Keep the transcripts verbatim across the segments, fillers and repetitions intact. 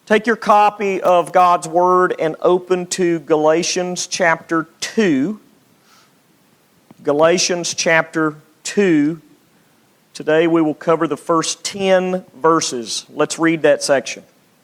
Take your copy of God's Word and open to Galatians chapter two. Galatians chapter two. Today we will cover the first ten verses. Let's read that section.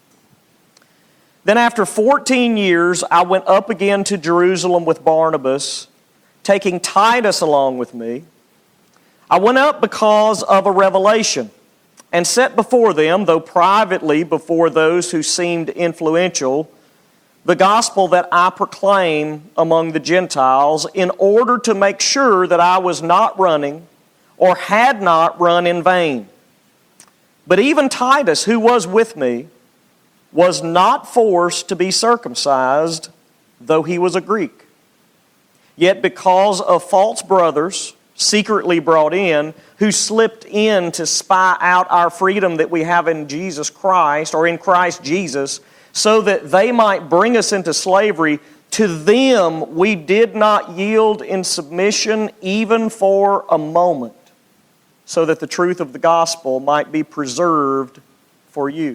Then after fourteen years, I went up again to Jerusalem with Barnabas, taking Titus along with me. I went up because of a revelation, and set before them, though privately before those who seemed influential, the gospel that I proclaim among the Gentiles, in order to make sure that I was not running or had not run in vain. But even Titus, who was with me, was not forced to be circumcised, though he was a Greek. Yet because of false brothers, secretly brought in, who slipped in to spy out our freedom that we have in Jesus Christ, or in Christ Jesus, so that they might bring us into slavery, to them we did not yield in submission even for a moment, so that the truth of the gospel might be preserved for you.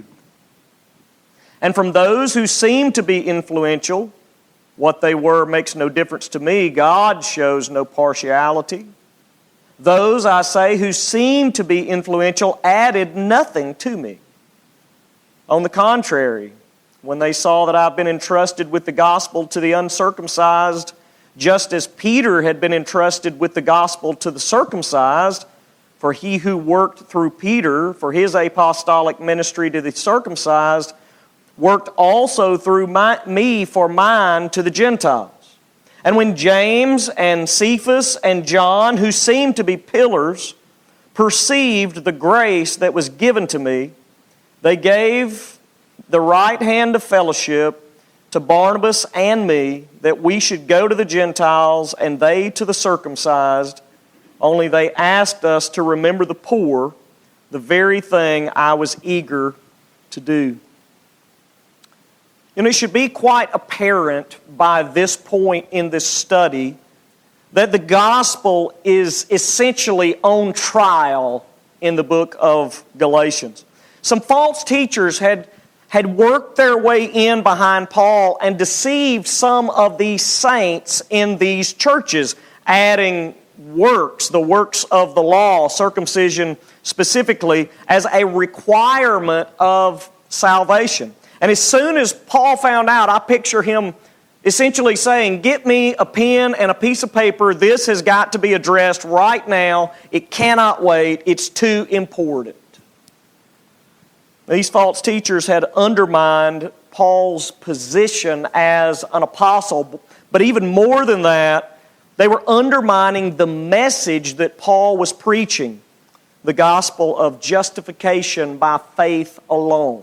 And from those who seem to be influential, what they were makes no difference to me. God shows no partiality. Those, I say, who seem to be influential added nothing to me. On the contrary, when they saw that I've been entrusted with the gospel to the uncircumcised, just as Peter had been entrusted with the gospel to the circumcised, for he who worked through Peter for his apostolic ministry to the circumcised, worked also through my, me for mine to the Gentiles. And when James and Cephas and John, who seemed to be pillars, perceived the grace that was given to me, they gave the right hand of fellowship to Barnabas and me, that we should go to the Gentiles and they to the circumcised. Only they asked us to remember the poor, the very thing I was eager to do. You know, it should be quite apparent by this point in this study that the gospel is essentially on trial in the book of Galatians. Some false teachers had, had worked their way in behind Paul and deceived some of these saints in these churches, adding works, the works of the law, circumcision specifically, as a requirement of salvation. And as soon as Paul found out, I picture him essentially saying, get me a pen and a piece of paper. This has got to be addressed right now. It cannot wait. It's too important. These false teachers had undermined Paul's position as an apostle. But even more than that, they were undermining the message that Paul was preaching, the gospel of justification by faith alone.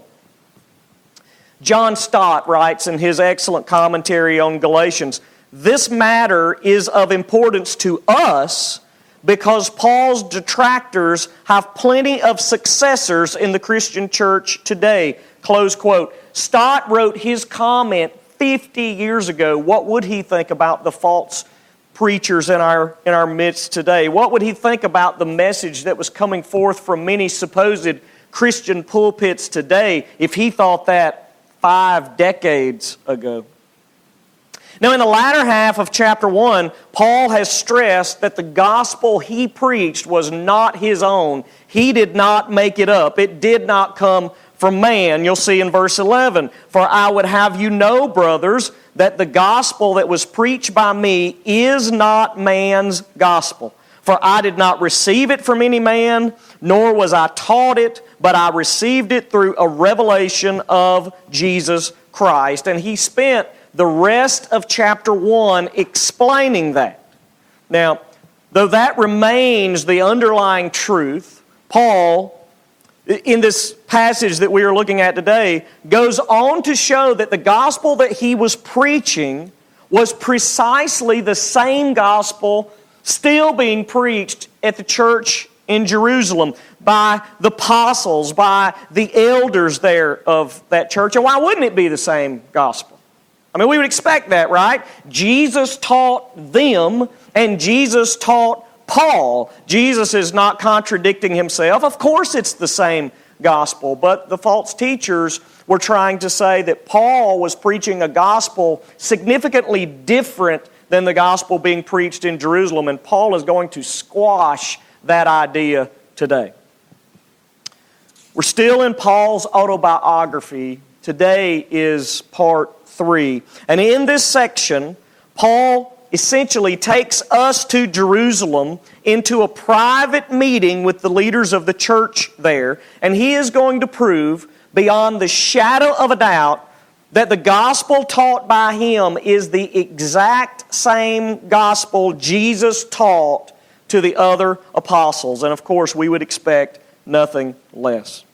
John Stott writes in his excellent commentary on Galatians, this matter is of importance to us because Paul's detractors have plenty of successors in the Christian church today. Close quote. Stott wrote his comment fifty years ago. What would he think about the false preachers in our, in our midst today? What would he think about the message that was coming forth from many supposed Christian pulpits today if he thought that five decades ago? Now, in the latter half of chapter one, Paul has stressed that the gospel he preached was not his own. He did not make it up. It did not come from man. You'll see in verse eleven, for I would have you know, brothers, that the gospel that was preached by me is not man's gospel. For I did not receive it from any man, nor was I taught it, but I received it through a revelation of Jesus Christ. And he spent the rest of chapter one explaining that. Now, though that remains the underlying truth, Paul, in this passage that we are looking at today, goes on to show that the gospel that he was preaching was precisely the same gospel still being preached at the church in Jerusalem by the apostles, by the elders there of that church. And why wouldn't it be the same gospel? I mean, we would expect that, right? Jesus taught them, and Jesus taught Paul. Jesus is not contradicting himself. Of course it's the same gospel. But the false teachers were trying to say that Paul was preaching a gospel significantly different than the gospel being preached in Jerusalem, and Paul is going to squash that idea today. We're still in Paul's autobiography. Today is part three. And in this section, Paul essentially takes us to Jerusalem into a private meeting with the leaders of the church there, and he is going to prove beyond the shadow of a doubt that the gospel taught by him is the exact same gospel Jesus taught to the other apostles. And of course, we would expect nothing less.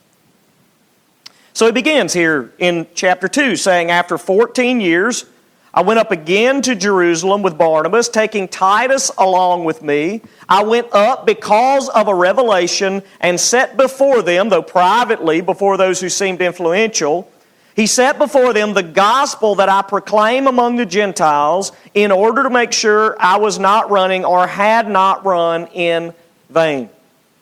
So he begins here in chapter two, saying, after fourteen years, I went up again to Jerusalem with Barnabas, taking Titus along with me. I went up because of a revelation and set before them, though privately, before those who seemed influential, he set before them the gospel that I proclaim among the Gentiles in order to make sure I was not running or had not run in vain.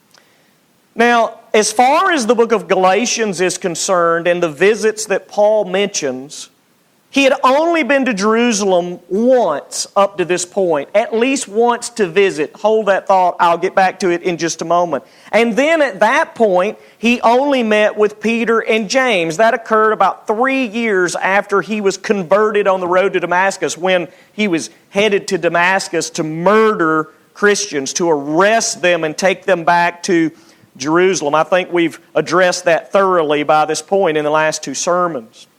Now, as far as the book of Galatians is concerned and the visits that Paul mentions, he had only been to Jerusalem once up to this point, at least once to visit. Hold that thought, I'll get back to it in just a moment. And then at that point, he only met with Peter and James. That occurred about three years after he was converted on the road to Damascus, when he was headed to Damascus to murder Christians, to arrest them and take them back to Jerusalem. I think we've addressed that thoroughly by this point in the last two sermons.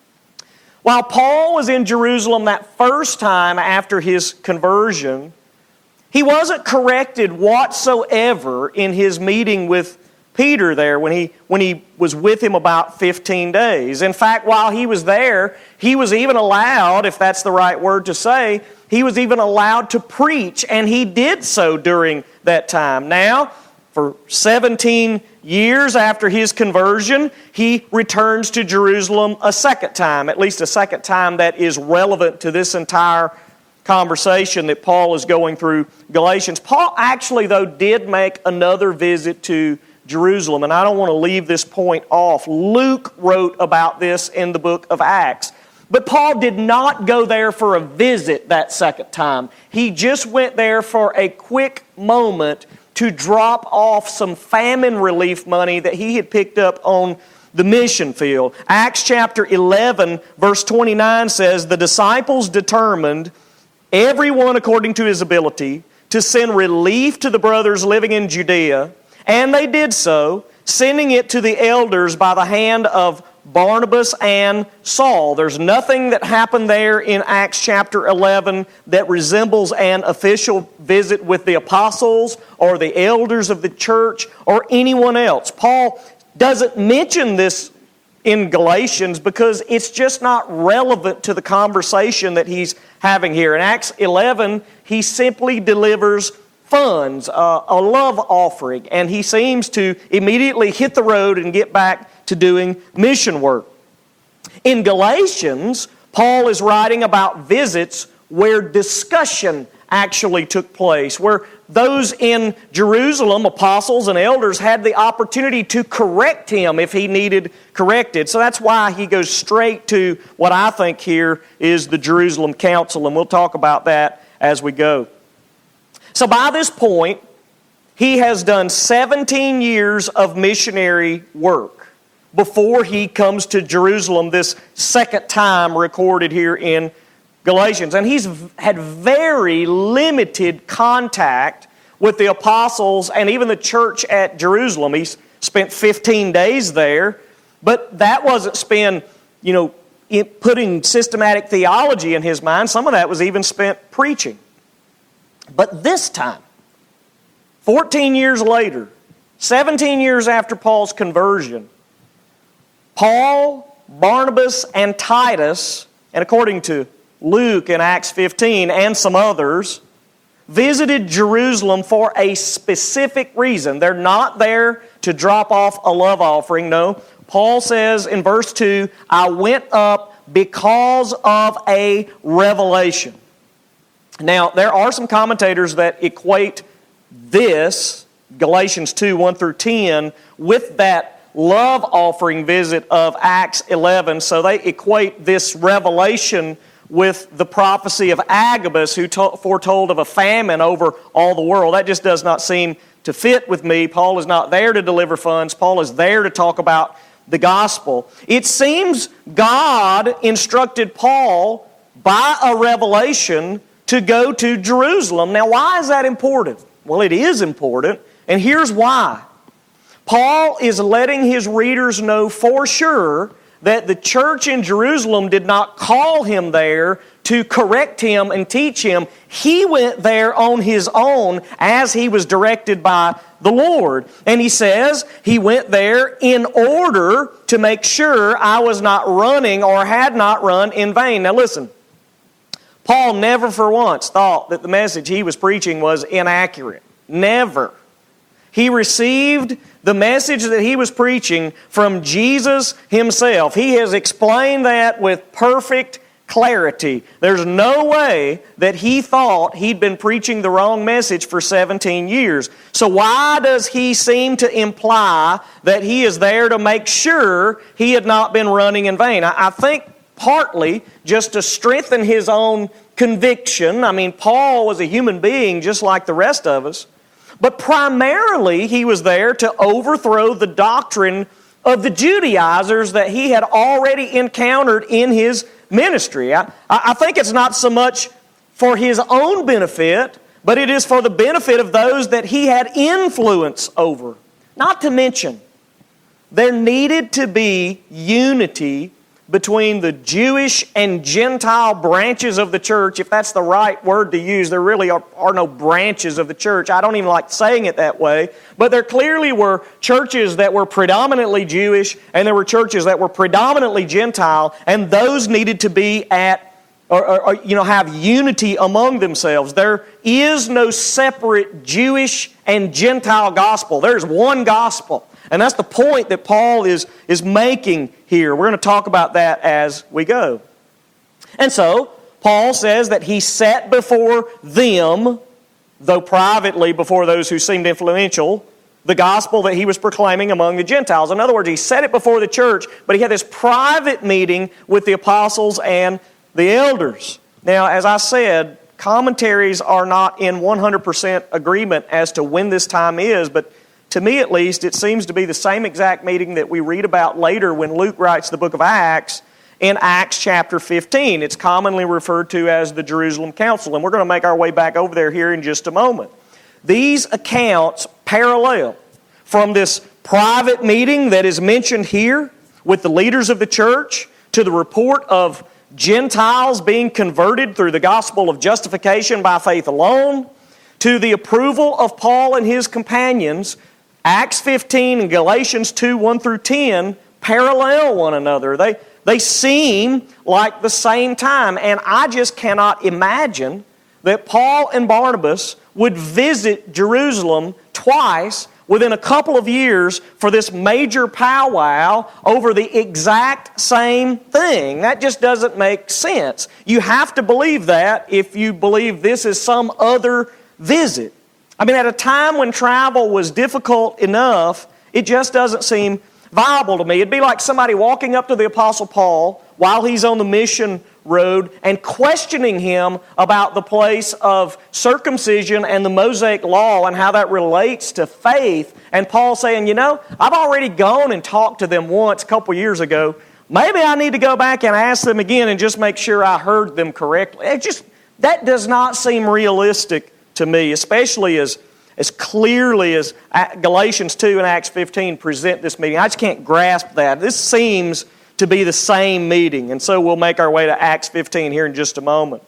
While Paul was in Jerusalem that first time after his conversion, he wasn't corrected whatsoever in his meeting with Peter there when he, when he was with him about fifteen days. In fact, while he was there, he was even allowed, if that's the right word to say, he was even allowed to preach, and he did so during that time. Now, for seventeen years after his conversion, he returns to Jerusalem a second time, at least a second time that is relevant to this entire conversation that Paul is going through Galatians. Paul actually, though, did make another visit to Jerusalem, and I don't want to leave this point off. Luke wrote about this in the book of Acts. But Paul did not go there for a visit that second time. He just went there for a quick moment to drop off some famine relief money that he had picked up on the mission field. Acts chapter eleven, verse twenty-nine says, the disciples determined, everyone according to his ability, to send relief to the brothers living in Judea, and they did so, sending it to the elders by the hand of Barnabas and Saul. There's nothing that happened there in Acts chapter eleven that resembles an official visit with the apostles or the elders of the church or anyone else. Paul doesn't mention this in Galatians because it's just not relevant to the conversation that he's having here. In Acts eleven, he simply delivers funds, uh, a love offering, and he seems to immediately hit the road and get back to doing mission work. In Galatians, Paul is writing about visits where discussion actually took place, where those in Jerusalem, apostles and elders, had the opportunity to correct him if he needed corrected. So that's why he goes straight to what I think here is the Jerusalem Council, and we'll talk about that as we go. So by this point, he has done seventeen years of missionary work before he comes to Jerusalem this second time recorded here in Galatians. And he's had very limited contact with the apostles and even the church at Jerusalem. He's spent fifteen days there, but that wasn't spent, you know, putting systematic theology in his mind. Some of that was even spent preaching. But this time, fourteen years later, seventeen years after Paul's conversion, Paul, Barnabas, and Titus, and according to Luke in Acts fifteen and some others, visited Jerusalem for a specific reason. They're not there to drop off a love offering. No, Paul says in verse two, I went up because of a revelation. Now, there are some commentators that equate this, Galatians two, one through ten, with that love offering visit of Acts eleven. So they equate this revelation with the prophecy of Agabus, who to- foretold of a famine over all the world. That just does not seem to fit with me. Paul is not there to deliver funds. Paul is there to talk about the gospel. It seems God instructed Paul by a revelation to go to Jerusalem. Now, why is that important? Well, it is important, and here's why. Paul is letting his readers know for sure that the church in Jerusalem did not call him there to correct him and teach him. He went there on his own as he was directed by the Lord. And he says he went there in order to make sure I was not running or had not run in vain. Now listen, Paul never for once thought that the message he was preaching was inaccurate. Never. He received the message that he was preaching from Jesus himself. He has explained that with perfect clarity. There's no way that he thought he'd been preaching the wrong message for seventeen years. So why does he seem to imply that he is there to make sure he had not been running in vain? I, I think partly just to strengthen his own conviction. I mean, Paul was a human being just like the rest of us. But primarily, he was there to overthrow the doctrine of the Judaizers that he had already encountered in his ministry. I, I think it's not so much for his own benefit, but it is for the benefit of those that he had influence over. Not to mention, there needed to be unity between the Jewish and Gentile branches of the church, if that's the right word to use. There really are, are no branches of the church. I don't even like saying it that way. But there clearly were churches that were predominantly Jewish, and there were churches that were predominantly Gentile, and those needed to be at, or, or, or you know, have unity among themselves. There is no separate Jewish and Gentile gospel. There's one gospel. And that's the point that Paul is, is making here. We're going to talk about that as we go. And so, Paul says that he sat before them, though privately before those who seemed influential, the gospel that he was proclaiming among the Gentiles. In other words, he said it before the church, but he had this private meeting with the apostles and the elders. Now, as I said, commentaries are not in one hundred percent agreement as to when this time is, but to me, at least, it seems to be the same exact meeting that we read about later when Luke writes the book of Acts in Acts chapter fifteen. It's commonly referred to as the Jerusalem Council, and we're going to make our way back over there here in just a moment. These accounts parallel from this private meeting that is mentioned here with the leaders of the church to the report of Gentiles being converted through the gospel of justification by faith alone, to the approval of Paul and his companions. Acts fifteen and Galatians two, one through ten parallel one another. They, they seem like the same time. And I just cannot imagine that Paul and Barnabas would visit Jerusalem twice within a couple of years for this major powwow over the exact same thing. That just doesn't make sense. You have to believe that if you believe this is some other visit. I mean, at a time when travel was difficult enough, it just doesn't seem viable to me. It'd be like somebody walking up to the Apostle Paul while he's on the mission road and questioning him about the place of circumcision and the Mosaic law and how that relates to faith. And Paul saying, you know, I've already gone and talked to them once a couple years ago. Maybe I need to go back and ask them again and just make sure I heard them correctly. It just, that does not seem realistic to me, especially as, as clearly as Galatians two and Acts fifteen present this meeting. I just can't grasp that. This seems to be the same meeting, and so we'll make our way to Acts fifteen here in just a moment.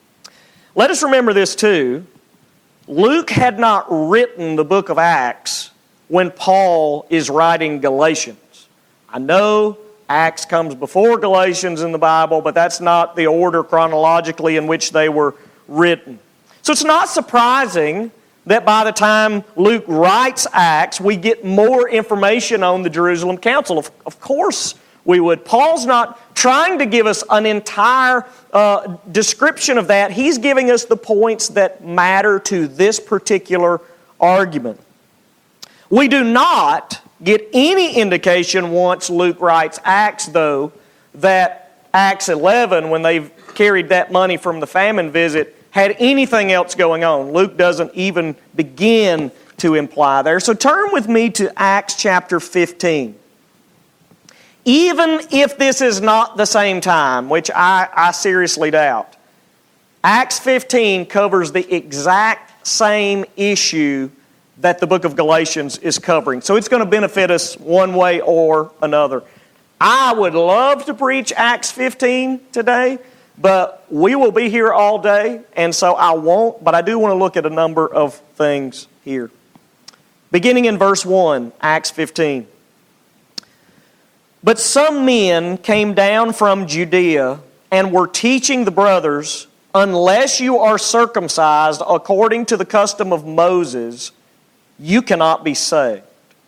Let us remember this too. Luke had not written the book of Acts when Paul is writing Galatians. I know Acts comes before Galatians in the Bible, but that's not the order chronologically in which they were written. So it's not surprising that by the time Luke writes Acts, we get more information on the Jerusalem Council. Of, of course we would. Paul's not trying to give us an entire uh, description of that. He's giving us the points that matter to this particular argument. We do not get any indication once Luke writes Acts, though, that Acts eleven, when they've carried that money from the famine visit, had anything else going on. Luke doesn't even begin to imply there. So turn with me to Acts chapter fifteen. Even if this is not the same time, which I, I seriously doubt, Acts fifteen covers the exact same issue that the book of Galatians is covering. So it's going to benefit us one way or another. I would love to preach Acts fifteen today, but we will be here all day, and so I won't, but I do want to look at a number of things here. Beginning in verse one, Acts fifteen. But some men came down from Judea and were teaching the brothers, unless you are circumcised according to the custom of Moses, you cannot be saved.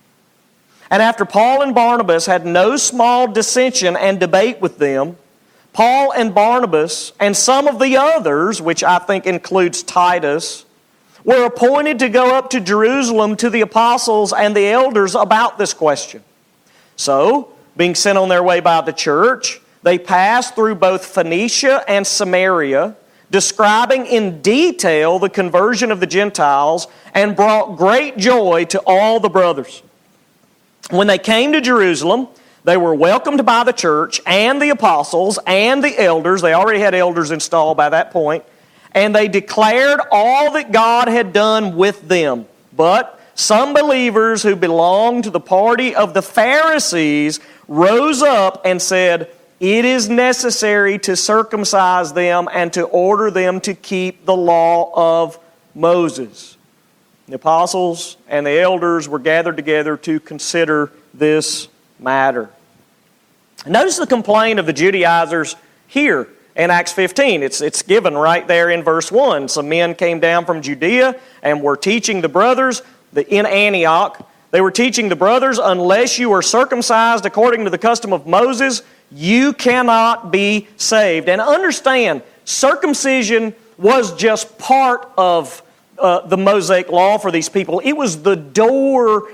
And after Paul and Barnabas had no small dissension and debate with them, Paul and Barnabas and some of the others, which I think includes Titus, were appointed to go up to Jerusalem to the apostles and the elders about this question. So, being sent on their way by the church, they passed through both Phoenicia and Samaria, describing in detail the conversion of the Gentiles, and brought great joy to all the brothers. When they came to Jerusalem, they were welcomed by the church and the apostles and the elders. They already had elders installed by that point. And they declared all that God had done with them. But some believers who belonged to the party of the Pharisees rose up and said, it is necessary to circumcise them and to order them to keep the law of Moses. The apostles and the elders were gathered together to consider this matter. Notice the complaint of the Judaizers here in Acts fifteen. It's, it's given right there in verse one. Some men came down from Judea and were teaching the brothers in Antioch. They were teaching the brothers, unless you are circumcised according to the custom of Moses, you cannot be saved. And understand, circumcision was just part of uh, the Mosaic law for these people. It was the door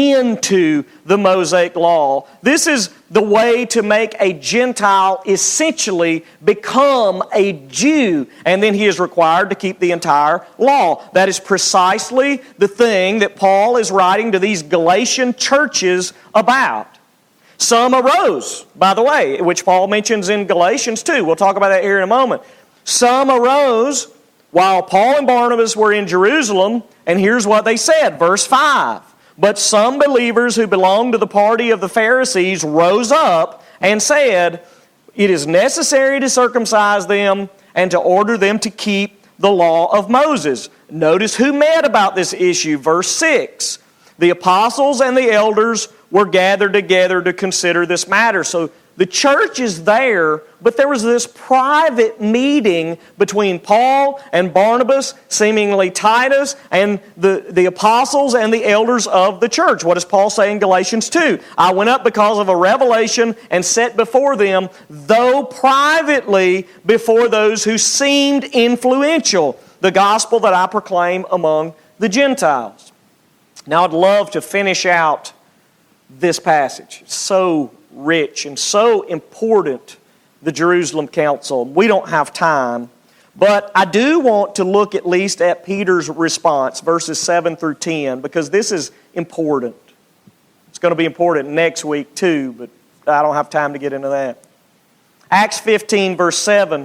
into the Mosaic law. This is the way to make a Gentile essentially become a Jew, and then he is required to keep the entire law. That is precisely the thing that Paul is writing to these Galatian churches about. Some arose, by the way, which Paul mentions in Galatians too. We'll talk about that here in a moment. Some arose while Paul and Barnabas were in Jerusalem, and here's what they said, verse five. But some believers who belonged to the party of the Pharisees rose up and said, it is necessary to circumcise them and to order them to keep the law of Moses. Notice who met about this issue, verse six. The apostles and the elders were gathered together to consider this matter. So the church is there, but there was this private meeting between Paul and Barnabas, seemingly Titus, and the, the apostles and the elders of the church. What does Paul say in Galatians two? I went up because of a revelation and set before them, though privately before those who seemed influential, the gospel that I proclaim among the Gentiles. Now I'd love to finish out this passage. It's so rich and so important, the Jerusalem Council. We don't have time, but I do want to look at least at Peter's response, verses seven through ten, because this is important. It's going to be important next week too, but I don't have time to get into that. Acts fifteen, verse seven.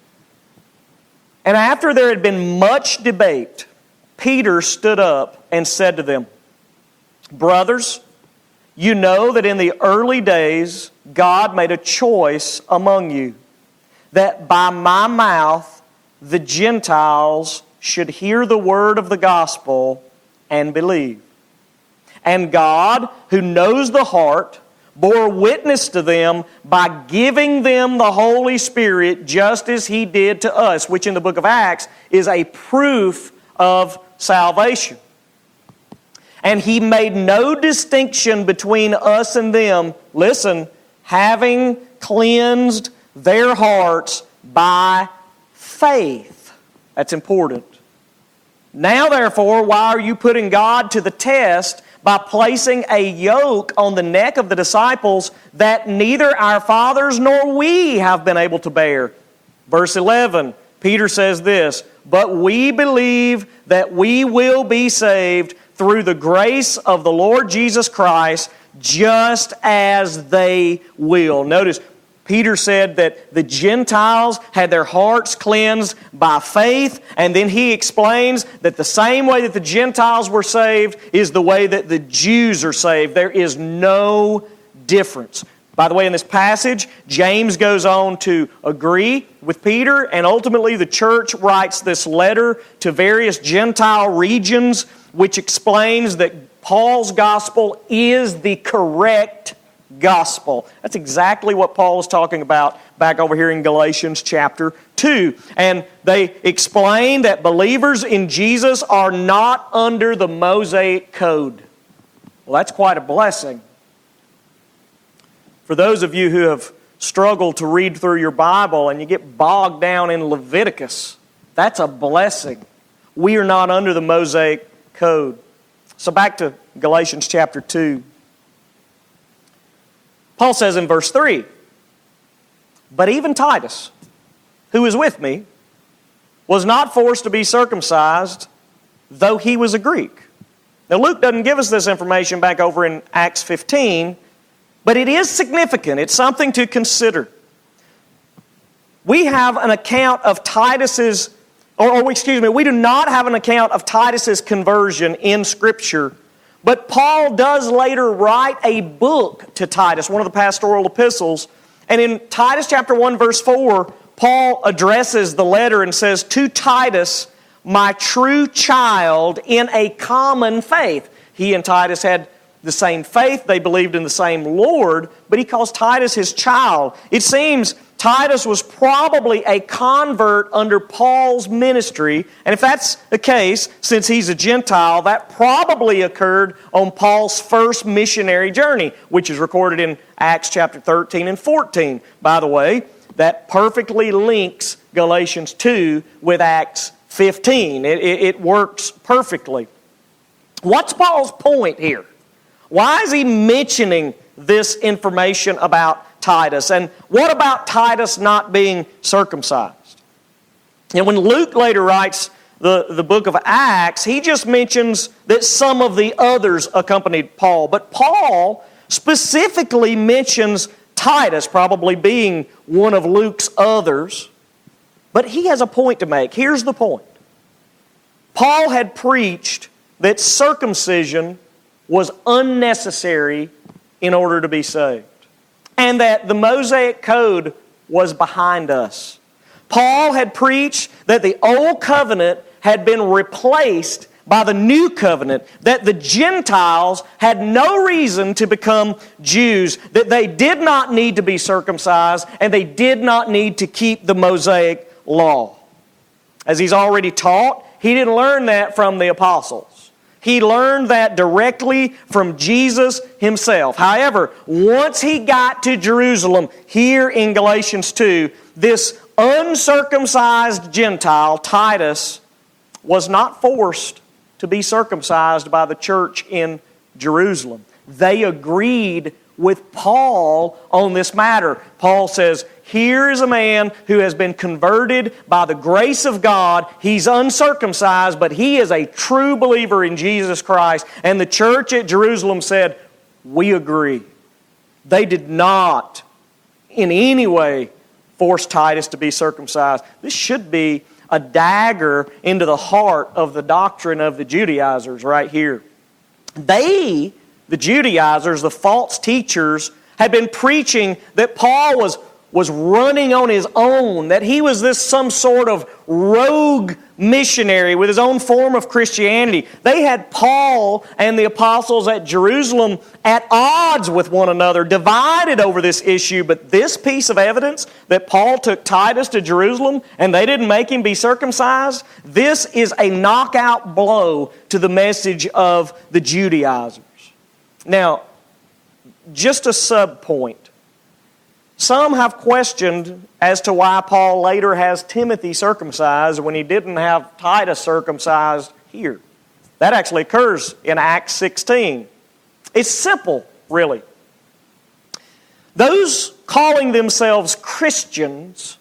And after there had been much debate, Peter stood up and said to them, brothers, you know that in the early days God made a choice among you, that by my mouth the Gentiles should hear the word of the gospel and believe. And God, who knows the heart, bore witness to them by giving them the Holy Spirit just as He did to us, which in the book of Acts is a proof of salvation. And He made no distinction between us and them, listen, having cleansed their hearts by faith. That's important. Now therefore, why are you putting God to the test by placing a yoke on the neck of the disciples that neither our fathers nor we have been able to bear. Verse eleven, Peter says this, "But we believe that we will be saved through the grace of the Lord Jesus Christ, just as they will." Notice, Peter said that the Gentiles had their hearts cleansed by faith, and then he explains that the same way that the Gentiles were saved is the way that the Jews are saved. There is no difference. By the way, in this passage, James goes on to agree with Peter, and ultimately the church writes this letter to various Gentile regions, which explains that Paul's gospel is the correct gospel. That's exactly what Paul is talking about back over here in Galatians chapter two. And they explain that believers in Jesus are not under the Mosaic code. Well, that's quite a blessing. For those of you who have struggled to read through your Bible and you get bogged down in Leviticus, that's a blessing. We are not under the Mosaic code. So back to Galatians chapter two. Paul says in verse three, "But even Titus, who is with me, was not forced to be circumcised, though he was a Greek." Now Luke doesn't give us this information back over in Acts fifteen, but it is significant. It's something to consider. We have an account of Titus's, or, or excuse me, we do not have an account of Titus's conversion in Scripture. But Paul does later write a book to Titus, one of the pastoral epistles. And in Titus chapter one, verse four, Paul addresses the letter and says, "To Titus, my true child in a common faith." He and Titus had the same faith. They believed in the same Lord, but he calls Titus his child. It seems Titus was probably a convert under Paul's ministry, and if that's the case, since he's a Gentile, that probably occurred on Paul's first missionary journey, which is recorded in Acts chapter thirteen and fourteen. By the way, that perfectly links Galatians two with Acts fifteen. It, it, it works perfectly. What's Paul's point here? Why is he mentioning this information about Titus? And what about Titus not being circumcised? And when Luke later writes the, the book of Acts, he just mentions that some of the others accompanied Paul. But Paul specifically mentions Titus probably being one of Luke's others. But he has a point to make. Here's the point. Paul had preached that circumcision was unnecessary in order to be saved, and that the Mosaic Code was behind us. Paul had preached that the Old Covenant had been replaced by the New Covenant, that the Gentiles had no reason to become Jews, that they did not need to be circumcised, and they did not need to keep the Mosaic Law. As he's already taught, he didn't learn that from the apostles. He learned that directly from Jesus himself. However, once he got to Jerusalem, here in Galatians two, this uncircumcised Gentile, Titus, was not forced to be circumcised by the church in Jerusalem. They agreed with Paul on this matter. Paul says, here is a man who has been converted by the grace of God. He's uncircumcised, but he is a true believer in Jesus Christ. And the church at Jerusalem said, we agree. They did not in any way force Titus to be circumcised. This should be a dagger into the heart of the doctrine of the Judaizers right here. They, the Judaizers, the false teachers, had been preaching that Paul was was running on his own, that he was this some sort of rogue missionary with his own form of Christianity. They had Paul and the apostles at Jerusalem at odds with one another, divided over this issue. But this piece of evidence that Paul took Titus to Jerusalem and they didn't make him be circumcised, this is a knockout blow to the message of the Judaizers. Now, just a sub-point. Some have questioned as to why Paul later has Timothy circumcised when he didn't have Titus circumcised here. That actually occurs in Acts sixteen. It's simple, really. Those calling themselves Christians,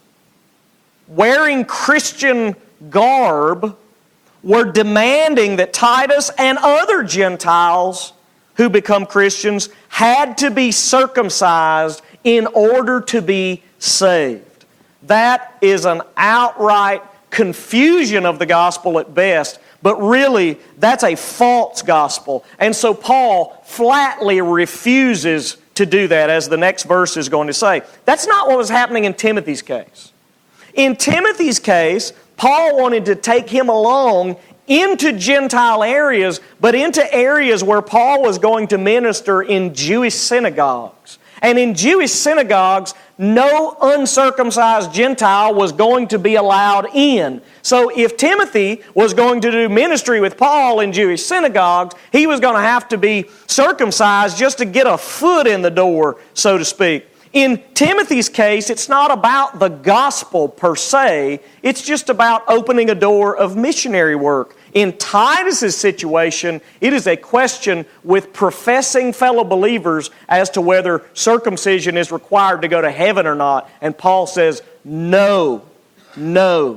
wearing Christian garb, were demanding that Titus and other Gentiles who become Christians had to be circumcised in order to be saved. That is an outright confusion of the gospel at best, but really that's a false gospel. And so Paul flatly refuses to do that, as the next verse is going to say. That's not what was happening in Timothy's case. In Timothy's case, Paul wanted to take him along into Gentile areas, but into areas where Paul was going to minister in Jewish synagogues. And in Jewish synagogues, no uncircumcised Gentile was going to be allowed in. So if Timothy was going to do ministry with Paul in Jewish synagogues, he was going to have to be circumcised just to get a foot in the door, so to speak. In Timothy's case, it's not about the gospel per se. It's just about opening a door of missionary work. In Titus's situation, it is a question with professing fellow believers as to whether circumcision is required to go to heaven or not. And Paul says, no, no.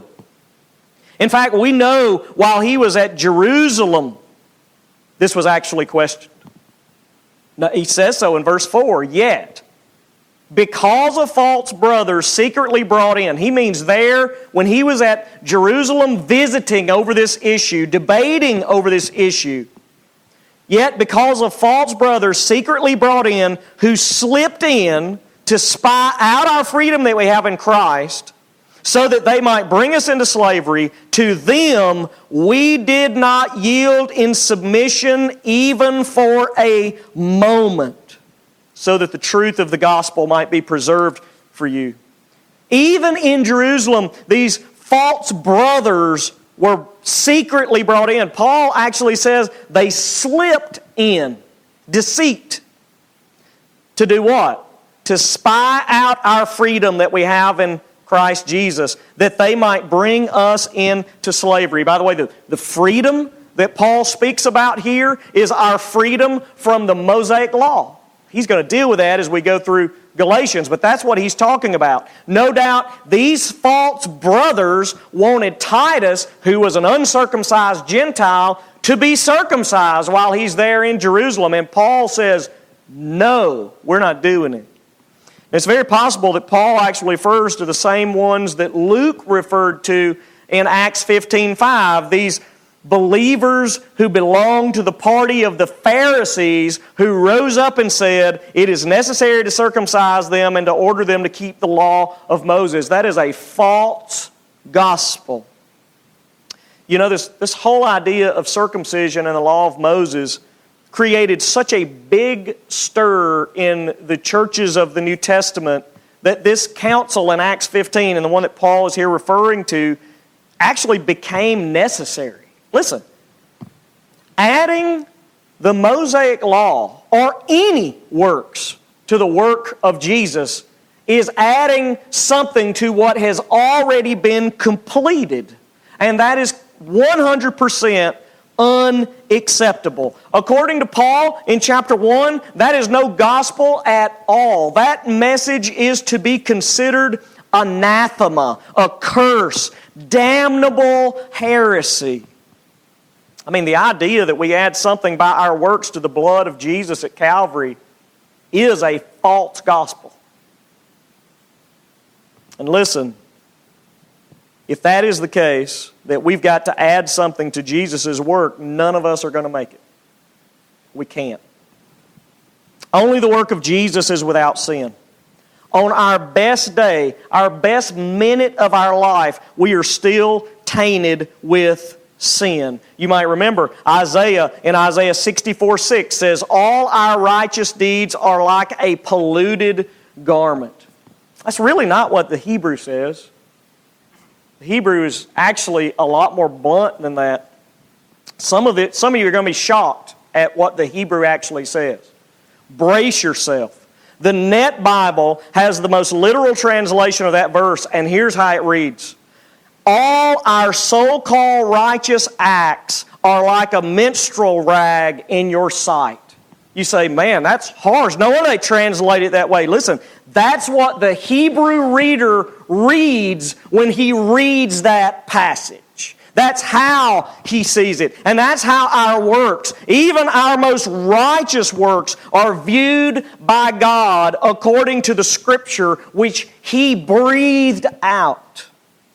In fact, we know while he was at Jerusalem, this was actually questioned. Now, he says so in verse four, yet, because of false brothers secretly brought in. He means there, when he was at Jerusalem visiting over this issue, debating over this issue, yet because of false brothers secretly brought in, who slipped in to spy out our freedom that we have in Christ, so that they might bring us into slavery, to them we did not yield in submission even for a moment, so that the truth of the gospel might be preserved for you. Even in Jerusalem, these false brothers were secretly brought in. Paul actually says they slipped in. Deceit. To do what? To spy out our freedom that we have in Christ Jesus, that they might bring us into slavery. By the way, the, the freedom that Paul speaks about here is our freedom from the Mosaic Law. He's going to deal with that as we go through Galatians, but that's what he's talking about. No doubt these false brothers wanted Titus, who was an uncircumcised Gentile, to be circumcised while he's there in Jerusalem. And Paul says, no, we're not doing it. It's very possible that Paul actually refers to the same ones that Luke referred to in Acts fifteen five. These believers who belonged to the party of the Pharisees, who rose up and said, it is necessary to circumcise them and to order them to keep the law of Moses. That is a false gospel. You know, this, this whole idea of circumcision and the law of Moses created such a big stir in the churches of the New Testament that this council in Acts fifteen, and the one that Paul is here referring to, actually became necessary. Listen, adding the Mosaic Law or any works to the work of Jesus is adding something to what has already been completed. And that is one hundred percent unacceptable. According to Paul in chapter one, that is no gospel at all. That message is to be considered anathema, a curse, damnable heresy. I mean, the idea that we add something by our works to the blood of Jesus at Calvary is a false gospel. And listen, if that is the case, that we've got to add something to Jesus' work, none of us are going to make it. We can't. Only the work of Jesus is without sin. On our best day, our best minute of our life, we are still tainted with sin. You might remember Isaiah in Isaiah sixty-four six says, all our righteous deeds are like a polluted garment. That's really not what the Hebrew says. The Hebrew is actually a lot more blunt than that. Some of it, some of you are going to be shocked at what the Hebrew actually says. Brace yourself. The Net Bible has the most literal translation of that verse, and here's how it reads. All our so-called righteous acts are like a minstrel rag in your sight. You say, man, that's harsh. No wonder they translate it that way. Listen, that's what the Hebrew reader reads when he reads that passage. That's how he sees it. And that's how our works, even our most righteous works, are viewed by God according to the Scripture which He breathed out.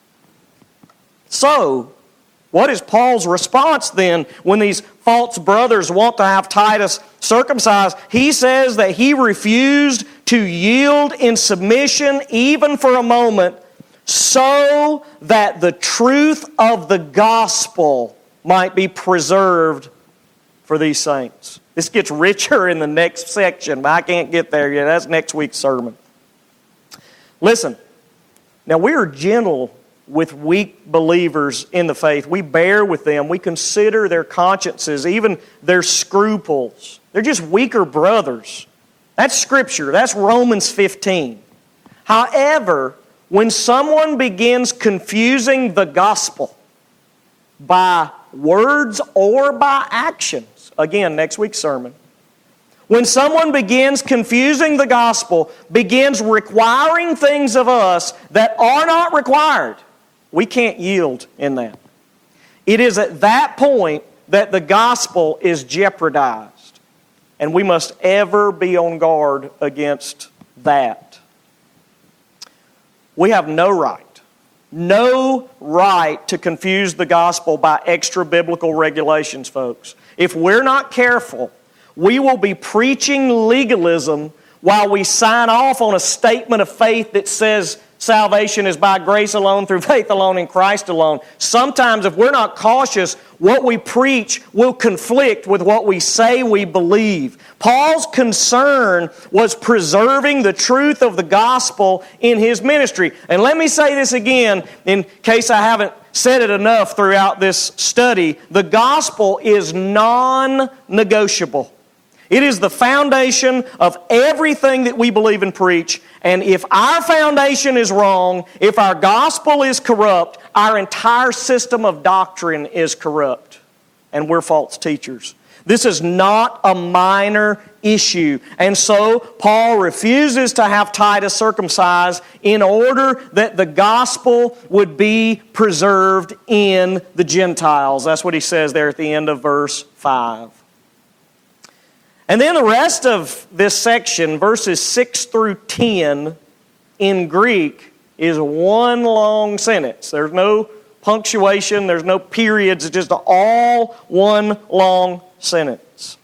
So, what is Paul's response then when these false brothers want to have Titus circumcised? He says that he refused to yield in submission even for a moment so that the truth of the gospel might be preserved for these saints. This gets richer in the next section, but I can't get there yet. That's next week's sermon. Listen, now we are gentle with weak believers in the faith. We bear with them. We consider their consciences, even their scruples. They're just weaker brothers. That's Scripture. That's Romans fifteen. However, when someone begins confusing the gospel by words or by actions, again, next week's sermon, when someone begins confusing the gospel, begins requiring things of us that are not required, we can't yield in that. It is at that point that the gospel is jeopardized. And we must ever be on guard against that. We have no right, no right to confuse the gospel by extra biblical regulations, folks. If we're not careful, we will be preaching legalism while we sign off on a statement of faith that says salvation is by grace alone, through faith alone, in Christ alone. Sometimes, if we're not cautious, what we preach will conflict with what we say we believe. Paul's concern was preserving the truth of the gospel in his ministry. And let me say this again, in case I haven't said it enough throughout this study. The gospel is non-negotiable. It is the foundation of everything that we believe and preach. And if our foundation is wrong, if our gospel is corrupt, our entire system of doctrine is corrupt. And we're false teachers. This is not a minor issue. And so Paul refuses to have Titus circumcised in order that the gospel would be preserved in the Gentiles. That's what he says there at the end of verse five. And then the rest of this section, verses six through ten, in Greek, is one long sentence. There's no punctuation, there's no periods, it's just all one long sentence.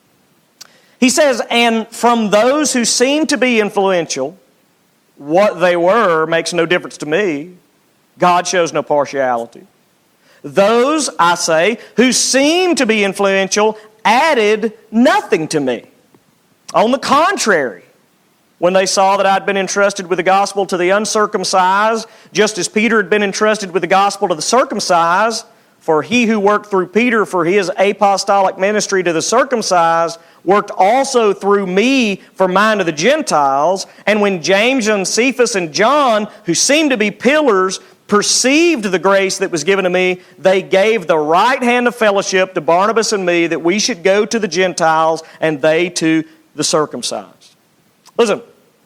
He says, and from those who seem to be influential, what they were makes no difference to me. God shows no partiality. Those, I say, who seem to be influential added nothing to me. On the contrary, when they saw that I'd been entrusted with the gospel to the uncircumcised, just as Peter had been entrusted with the gospel to the circumcised, for he who worked through Peter for his apostolic ministry to the circumcised worked also through me for mine to the Gentiles. And when James and Cephas and John, who seemed to be pillars, perceived the grace that was given to me, they gave the right hand of fellowship to Barnabas and me that we should go to the Gentiles and they to the circumcised. Listen,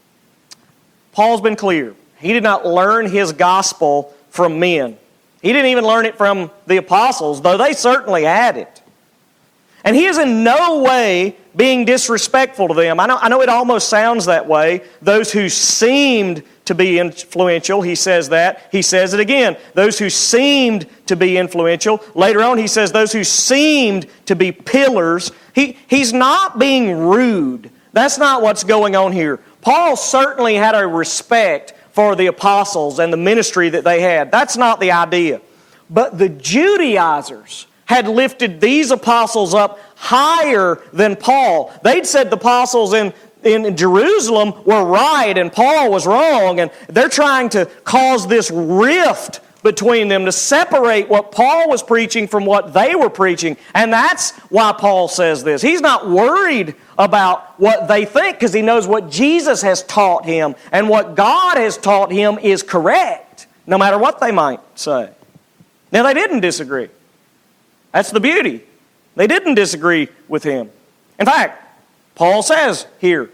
Paul's been clear. He did not learn his gospel from men. He didn't even learn it from the apostles, though they certainly had it. And he is in no way being disrespectful to them. I know, I know it almost sounds that way. Those who seemed to be influential, he says that. He says it again. Those who seemed to be influential. Later on, he says those who seemed to be pillars. He, he's not being rude. That's not what's going on here. Paul certainly had a respect for the apostles and the ministry that they had. That's not the idea. But the Judaizers had lifted these apostles up higher than Paul. They'd said the apostles in, in Jerusalem were right and Paul was wrong, and they're trying to cause this rift between them to separate what Paul was preaching from what they were preaching. And that's why Paul says this. He's not worried about what they think because he knows what Jesus has taught him, and what God has taught him is correct, no matter what they might say. Now, they didn't disagree. That's the beauty. They didn't disagree with him. In fact, Paul says here,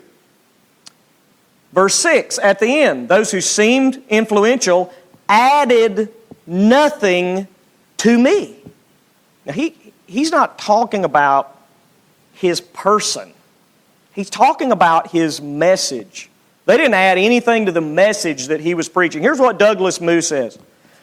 verse six at the end, those who seemed influential added nothing to me. Now he, he's not talking about his person. He's talking about his message. They didn't add anything to the message that he was preaching. Here's what Douglas Moo says.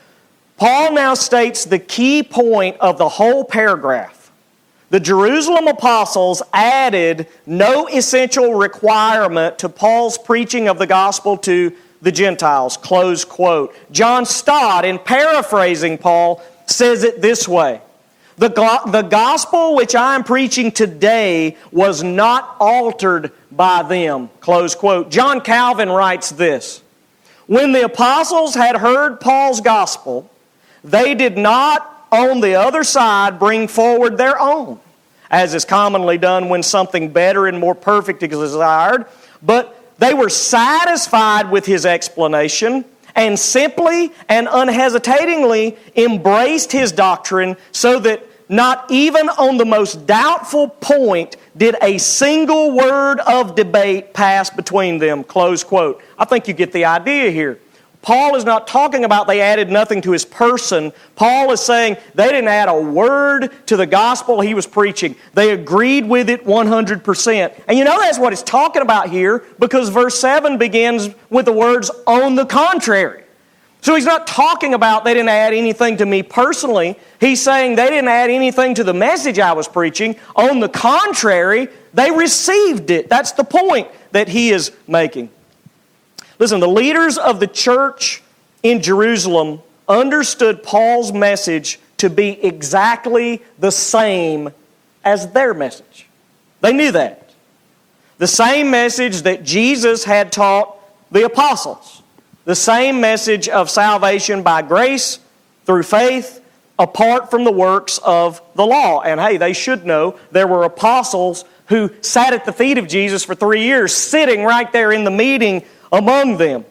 Paul now states the key point of the whole paragraph. The Jerusalem apostles added no essential requirement to Paul's preaching of the gospel to the Gentiles. Close quote. John Stott, in paraphrasing Paul, says it this way. The, go- the gospel which I am preaching today was not altered by them. Close quote. John Calvin writes this. When the apostles had heard Paul's gospel, they did not, on the other side, bring forward their own, as is commonly done when something better and more perfect is desired, but they were satisfied with his explanation and simply and unhesitatingly embraced his doctrine, so that not even on the most doubtful point did a single word of debate pass between them. Close quote. I think you get the idea here. Paul is not talking about they added nothing to his person. Paul is saying they didn't add a word to the gospel he was preaching. They agreed with it one hundred percent. And you know that's what he's talking about here, because verse seven begins with the words, on the contrary. So he's not talking about they didn't add anything to me personally. He's saying they didn't add anything to the message I was preaching. On the contrary, they received it. That's the point that he is making. Listen, the leaders of the church in Jerusalem understood Paul's message to be exactly the same as their message. They knew that. The same message that Jesus had taught the apostles. The same message of salvation by grace, through faith, apart from the works of the law. And hey, they should know there were apostles who sat at the feet of Jesus for three years, sitting right there in the meeting among them.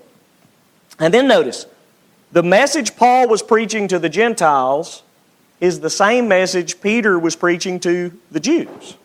And then notice, the message Paul was preaching to the Gentiles is the same message Peter was preaching to the Jews.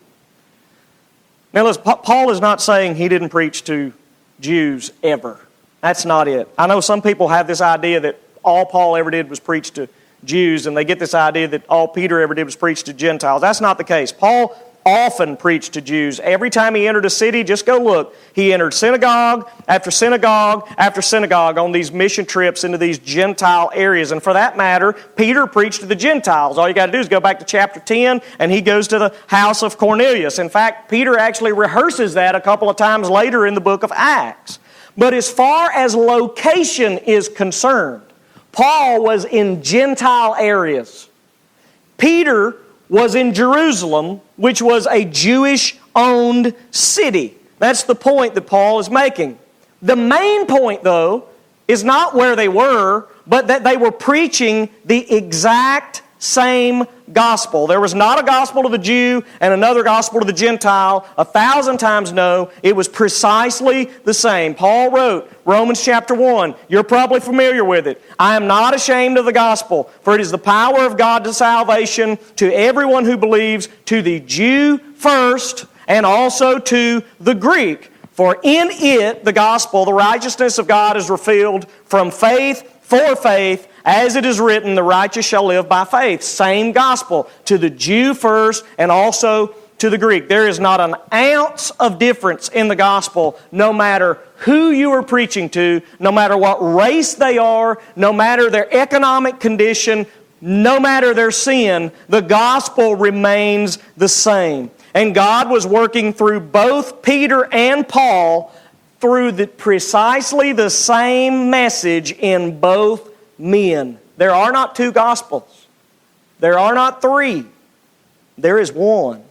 Now listen, Paul is not saying he didn't preach to Jews ever. That's not it. I know some people have this idea that all Paul ever did was preach to Jews, and they get this idea that all Peter ever did was preach to Gentiles. That's not the case. Paul often preached to Jews. Every time he entered a city, just go look. He entered synagogue after synagogue after synagogue on these mission trips into these Gentile areas. And for that matter, Peter preached to the Gentiles. All you got to do is go back to chapter ten, and he goes to the house of Cornelius. In fact, Peter actually rehearses that a couple of times later in the book of Acts. But as far as location is concerned, Paul was in Gentile areas. Peter was in Jerusalem, which was a Jewish-owned city. That's the point that Paul is making. The main point, though, is not where they were, but that they were preaching the exact same gospel. There was not a gospel to the Jew and another gospel to the Gentile. A thousand times no. It was precisely the same. Paul wrote, Romans chapter one, you're probably familiar with it. I am not ashamed of the gospel, for it is the power of God to salvation to everyone who believes, to the Jew first, and also to the Greek. For in it, the gospel, the righteousness of God is revealed from faith for faith, as it is written, the righteous shall live by faith. Same gospel, to the Jew first and also to the Greek. There is not an ounce of difference in the gospel, no matter who you are preaching to, no matter what race they are, no matter their economic condition, no matter their sin, the gospel remains the same. And God was working through both Peter and Paul through the, precisely the same message in both men. There are not two gospels. There are not three. There is one.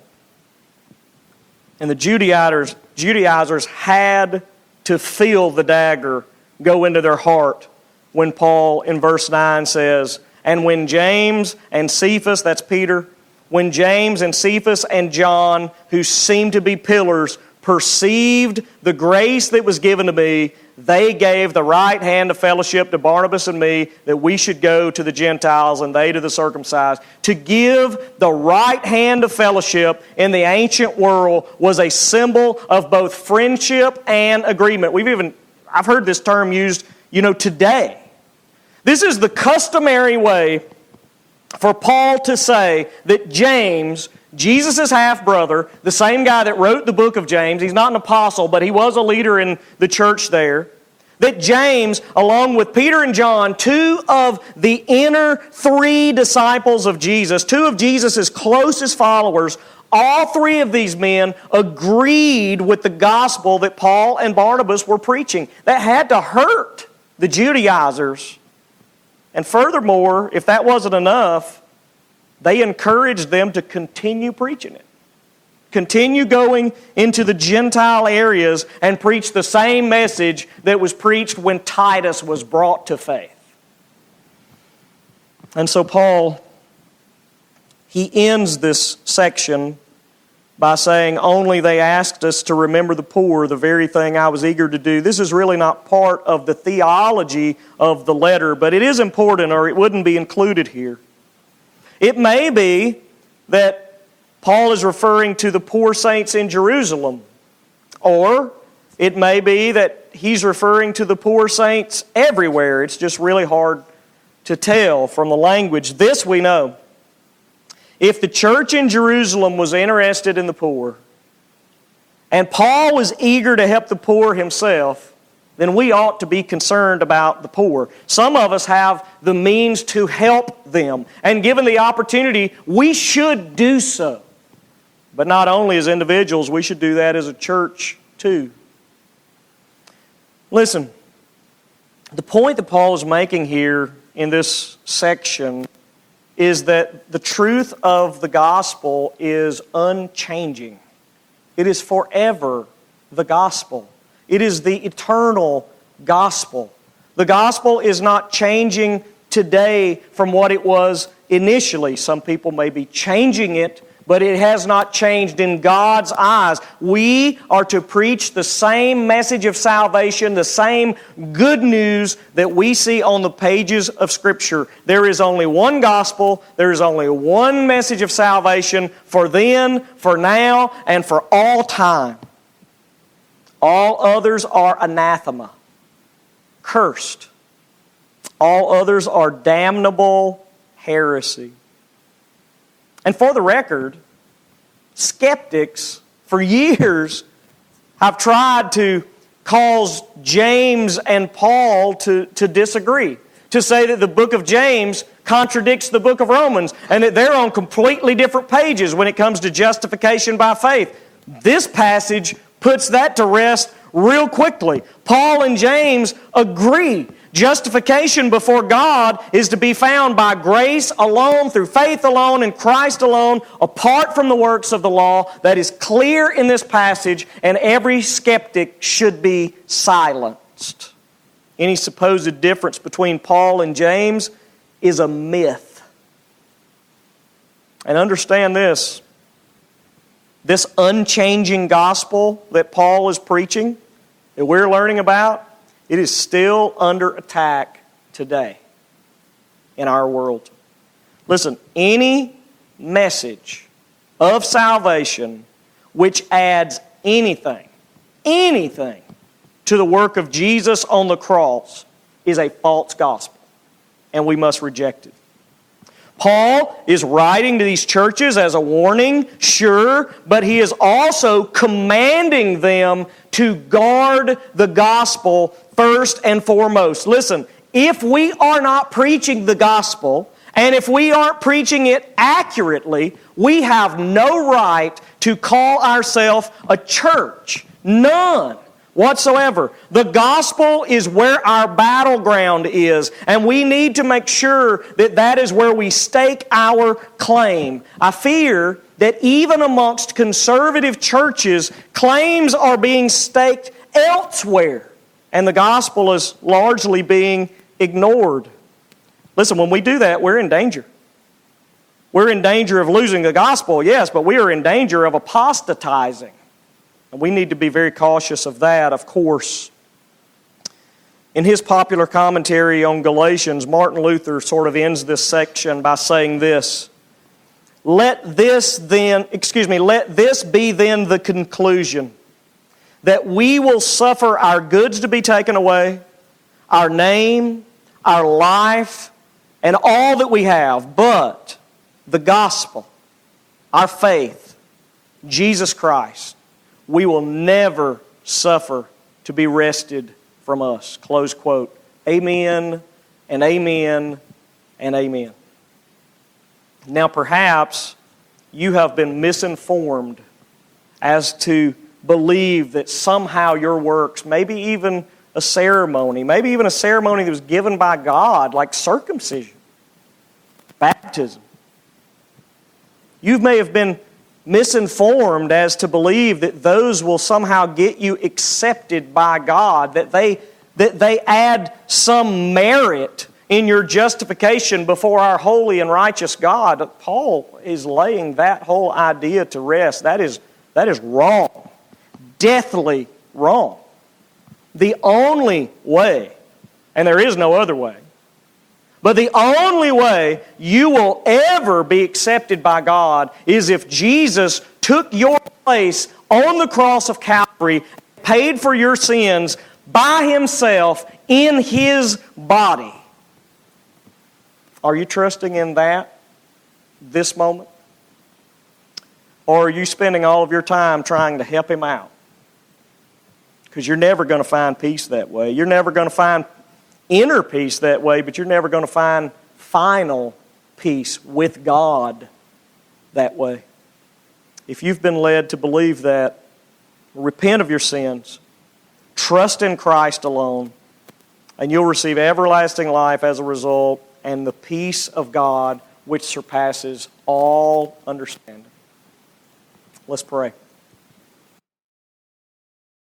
And the Judaizers, Judaizers had to feel the dagger go into their heart when Paul in verse nine says, and when James and Cephas, that's Peter, when James and Cephas and John, who seemed to be pillars, perceived the grace that was given to me, they gave the right hand of fellowship to Barnabas and me that we should go to the Gentiles and they to the circumcised. To give the right hand of fellowship in the ancient world was a symbol of both friendship and agreement. We've even, I've heard this term used, you know, today. This is the customary way for Paul to say that James, Jesus' half-brother, the same guy that wrote the book of James, he's not an apostle, but he was a leader in the church there, that James, along with Peter and John, two of the inner three disciples of Jesus, two of Jesus' closest followers, all three of these men agreed with the gospel that Paul and Barnabas were preaching. That had to hurt the Judaizers. And furthermore, if that wasn't enough, they encouraged them to continue preaching it. Continue going into the Gentile areas and preach the same message that was preached when Titus was brought to faith. And so Paul, he ends this section by saying, only they asked us to remember the poor, the very thing I was eager to do. This is really not part of the theology of the letter, but it is important or it wouldn't be included here. It may be that Paul is referring to the poor saints in Jerusalem, or it may be that he's referring to the poor saints everywhere. It's just really hard to tell from the language. This we know. If the church in Jerusalem was interested in the poor, and Paul was eager to help the poor himself, then we ought to be concerned about the poor. Some of us have the means to help them, and given the opportunity, we should do so. But not only as individuals, we should do that as a church too. Listen, the point that Paul is making here in this section is that the truth of the gospel is unchanging. It is forever the gospel. It is the eternal gospel. The gospel is not changing today from what it was initially. Some people may be changing it, but it has not changed in God's eyes. We are to preach the same message of salvation, the same good news that we see on the pages of Scripture. There is only one gospel, there is only one message of salvation for then, for now, and for all time. All others are anathema, cursed. All others are damnable heresy. And for the record, skeptics for years have tried to cause James and Paul to, to disagree. To say that the book of James contradicts the book of Romans and that they're on completely different pages when it comes to justification by faith. This passage puts that to rest real quickly. Paul and James agree. Justification before God is to be found by grace alone, through faith alone, in Christ alone, apart from the works of the law. That is clear in this passage, and every skeptic should be silenced. Any supposed difference between Paul and James is a myth. And understand this, this unchanging gospel that Paul is preaching, that we're learning about, it is still under attack today in our world. Listen, any message of salvation which adds anything, anything to the work of Jesus on the cross is a false gospel, and we must reject it. Paul is writing to these churches as a warning, sure, but he is also commanding them to guard the gospel first and foremost. Listen, if we are not preaching the gospel, and if we aren't preaching it accurately, we have no right to call ourselves a church. None whatsoever. The gospel is where our battleground is, and we need to make sure that that is where we stake our claim. I fear that even amongst conservative churches, claims are being staked elsewhere, and the gospel is largely being ignored. Listen, when we do that, we're in danger. We're in danger of losing the gospel, yes, but we are in danger of apostatizing. And we need to be very cautious of that, of course. In his popular commentary on Galatians, Martin Luther sort of ends this section by saying this: Let this then, excuse me, let this be then the conclusion, that we will suffer our goods to be taken away, our name, our life, and all that we have, but the gospel, our faith, Jesus Christ, we will never suffer to be wrested from us. Close quote. Amen and amen and amen. Now perhaps you have been misinformed as to believe that somehow your works, maybe even a ceremony, maybe even a ceremony that was given by God, like circumcision, baptism. You may have been misinformed as to believe that those will somehow get you accepted by God, that they, that they add some merit in your justification before our holy and righteous God. Paul is laying that whole idea to rest. That is, that is wrong. Deathly wrong. The only way, and there is no other way, but the only way you will ever be accepted by God is if Jesus took your place on the cross of Calvary, paid for your sins by Himself in His body. Are you trusting in that this moment? Or are you spending all of your time trying to help Him out? Because you're never going to find peace that way. You're never going to find inner peace that way, but you're never going to find final peace with God that way. If you've been led to believe that, repent of your sins, trust in Christ alone, and you'll receive everlasting life as a result, and the peace of God which surpasses all understanding. Let's pray.